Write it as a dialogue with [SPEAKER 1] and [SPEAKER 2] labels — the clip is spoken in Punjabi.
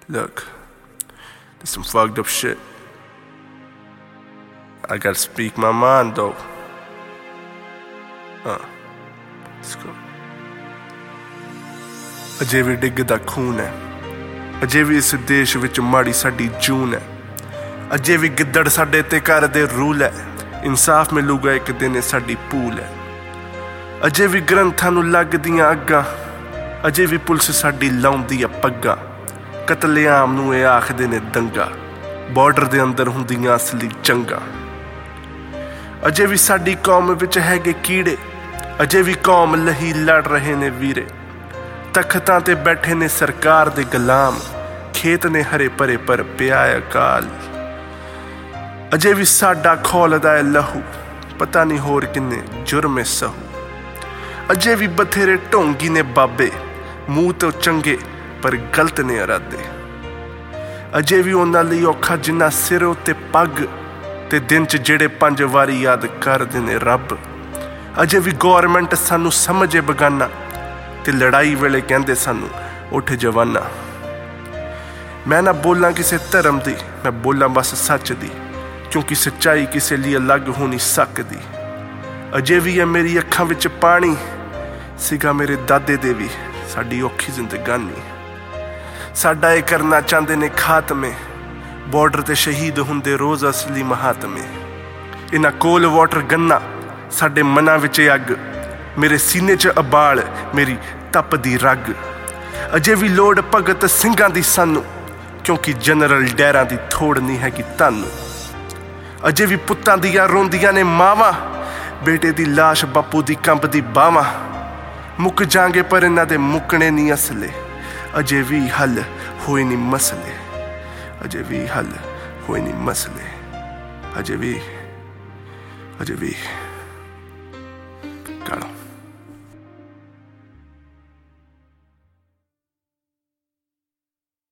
[SPEAKER 1] Look, there's some fucked up shit. I gotta speak my mind though. Let's go. ਅਜੇ ਵੀ ਡਿੱਗਦਾ ਖੂਨ ਹੈ, ਅਜੇ ਵੀ ਇਸ ਦੇਸ਼ ਵਿੱਚ ਮਾੜੀ ਸਾਡੀ ਜੂਨ ਹੈ, ਅਜੇ ਵੀ ਗਿੱਦੜ ਸਾਡੇ ਤੇ ਕਰਦੇ ਰੂਲ ਹੈ, ਇਨਸਾਫ ਮਿਲੂਗਾ ਇੱਕ ਦਿਨ ਇਹ ਸਾਡੀ ਪੂਲ ਹੈ। ਅਜੇ ਵੀ ਗ੍ਰੰਥਾਂ ਨੂੰ ਲੱਗਦੀਆਂ ਅੱਗਾਂ, ਅਜੇ ਵੀ ਪੁਲਿਸ ਸਾਡੀ ਲਾਉਂਦੀ ਆ ਪੱਗਾਂ, ਕਤਲੇਆਮ ਨੂੰ ਇਹ ਆਖਦੇ ਨੇ ਦੰਗਾ, ਬਾਰਡਰ ਦੇ ਅੰਦਰ ਹੁੰਦੀਆਂ ਅਸਲੀ ਜੰਗਾਂ। ਅਜੇ ਵੀ ਸਾਡੀ ਕੌਮ ਵਿੱਚ ਹੈਗੇ ਕੀੜੇ, ਅਜੇ ਵੀ ਕੌਮ ਲਈ ਲੜ ਰਹੇ ਨੇ ਵੀਰੇ, ਤਖਤਾਂ ਤੇ ਬੈਠੇ ਨੇ ਸਰਕਾਰ ਦੇ ਗੁਲਾਮ, ਖੇਤ ਨੇ ਹਰੇ ਭਰੇ ਪਰ ਪਿਆ ਅਕਾਲ। ਅਜੇ ਵੀ ਸਾਡਾ ਖੋਲਦਾ ਹੈ ਲਹੂ, ਪਤਾ ਨਹੀਂ ਹੋਰ ਕਿੰਨੇ ਜੁਰਮ ਸਹੂ। ਅਜੇ ਵੀ ਬਥੇਰੇ ਢੋਂਗੀ ਨੇ ਬਾਬੇ, ਮੂੰਹ ਤੋਂ ਚੰਗੇ ਪਰ ਗਲਤ ਨੇ ਇਰਾਦੇ। ਅਜੇ ਵੀ ਉਹਨਾਂ ਲਈ ਔਖਾ ਜਿੰਨਾ ਸਿਰ ਉੱਤੇ ਪੱਗ, ਤੇ ਦਿਨ 'ਚ ਜਿਹੜੇ 5 ਵਾਰੀ ਯਾਦ ਕਰਦੇ ਨੇ ਰੱਬ। ਅਜੇ ਵੀ ਗੌਰਮੈਂਟ ਸਾਨੂੰ ਸਮਝੇ ਬਗਾਨਾ, ਤੇ ਲੜਾਈ ਵੇਲੇ ਕਹਿੰਦੇ ਸਾਨੂੰ ਉੱਠ ਜਵਾਨਾ। ਮੈਂ ਨਾ ਬੋਲਾਂ ਕਿਸੇ ਧਰਮ ਦੀ, ਮੈਂ ਬੋਲਾਂ ਬਸ ਸੱਚ ਦੀ, ਕਿਉਂਕਿ ਸੱਚਾਈ ਕਿਸੇ ਲਈ ਅਲੱਗ ਹੋ ਨਹੀਂ ਸਕਦੀ। ਅਜੇ ਵੀ ਹੈ ਮੇਰੀ ਅੱਖਾਂ ਵਿੱਚ ਪਾਣੀ, ਸੀਗਾ ਮੇਰੇ ਦਾਦੇ ਦੇ ਵੀ ਸਾਡੀ ਔਖੀ ਜ਼ਿੰਦਗਾਨੀ। ਸਾਡਾ ਇਹ ਕਰਨਾ ਚਾਹੁੰਦੇ ਨੇ ਖਾਤਮੇ, ਬਾਰਡਰ ਤੇ ਸ਼ਹੀਦ ਹੁੰਦੇ ਰੋਜ਼ ਅਸਲੀ ਮਹਾਤਮੇ। ਇਹਨਾਂ ਕੋਲ ਵਾਟਰ ਗੰਨਾ, ਸਾਡੇ ਮਨਾਂ ਵਿੱਚ ਅੱਗ, ਮੇਰੇ ਸੀਨੇ 'ਚ ਅਬਾਲ, ਮੇਰੀ ਤਪਦੀ ਰੱਗ। ਅਜੇ ਵੀ ਲੋੜ ਭਗਤ ਸਿੰਘਾਂ ਦੀ ਸਾਨੂੰ, ਕਿਉਂਕਿ ਜਨਰਲ ਡੈਰਾਂ ਦੀ ਥੋੜ ਨਹੀਂ ਹੈਗੀ ਤੁਹਾਨੂੰ। ਅਜੇ ਵੀ ਪੁੱਤਾਂ ਦੀਆਂ ਰੋਂਦੀਆਂ ਨੇ ਮਾਵਾਂ, ਬੇਟੇ ਦੀ ਲਾਸ਼ ਬਾਪੂ ਦੀ ਕੰਬਦੀ ਬਾਵਾਂ। ਮੁੱਕ ਜਾਂਗੇ ਪਰ ਇਹਨਾਂ ਦੇ ਮੁੱਕਣੇ ਨਹੀਂ ਅਸਲੇ, ਅਜੇ ਵੀ ਹੱਲ ਹੋਏ ਨਹੀਂ ਮਸਲੇ, ਅਜੇ ਵੀ ਹੱਲ ਹੋਏ ਨਹੀਂ ਮਸਲੇ, ਅਜੇ ਵੀ ਕਾਲੋ।